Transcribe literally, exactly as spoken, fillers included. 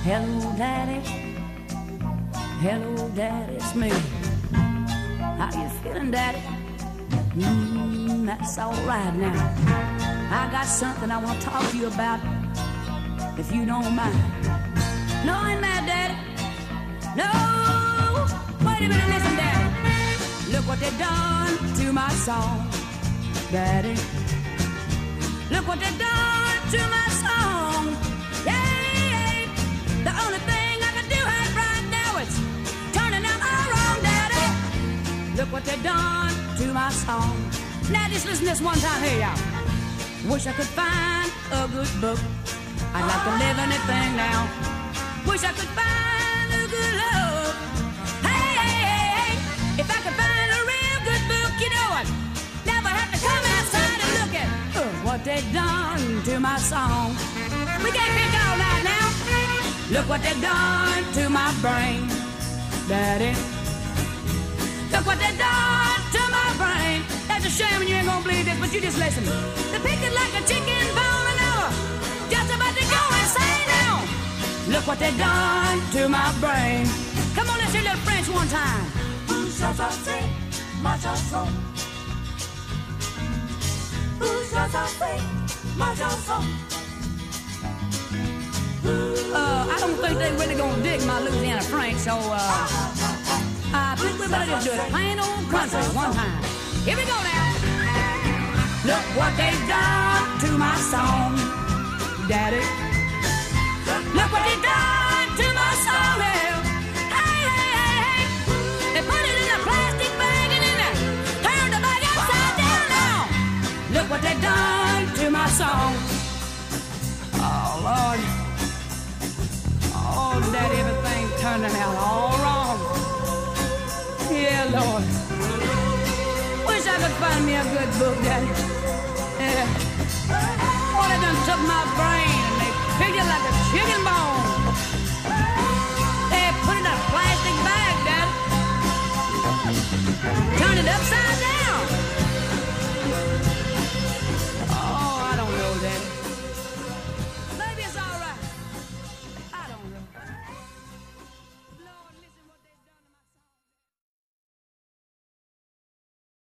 Hello, Daddy. Hello, Daddy, it's me. How you feeling, Daddy? Mm, that's all right now. I got something I want to talk to you about, if you don't mind. No, I ain't mad, Daddy. No, wait a minute, listen, Daddy. Look what they done to my song, Daddy. Look what they done to my song. Yeah, the only thing I can do right now is turning out all wrong, Daddy. Look what they done to my song. Now just listen this one time here, y'all. Wish I could find a good book. I'd like to live anything now. Wish I could find a good love. Hey, hey, hey, hey. If I could find a real good book, you know what? Never have to come outside and look at uh, what they done to my song. We can't pick all night now. Look what they done to my brain, Daddy. Look what they done to my brain. That's a shame and you ain't gonna believe this, but you just listen. They picked it like a chicken bone and over, just about to go insane now. Look what they done to my brain. Come on, let's hear a little French one time. Uh, I don't think they really gonna dig my Louisiana French, so uh, I think we better just do it plain old country one time. Here we go now. Look what they've done to my song, Daddy. Look what they done to my song, hell. Hey, hey, hey, hey. They put it in a plastic bag and then they turned the bag upside down now. Look what they done to my song. Oh, Lord. Oh, Daddy, everything turning out all wrong. Yeah, Lord. Wish I could find me a good book, Daddy. Yeah. Oh, they done took my brain and they picked it like a chicken bone.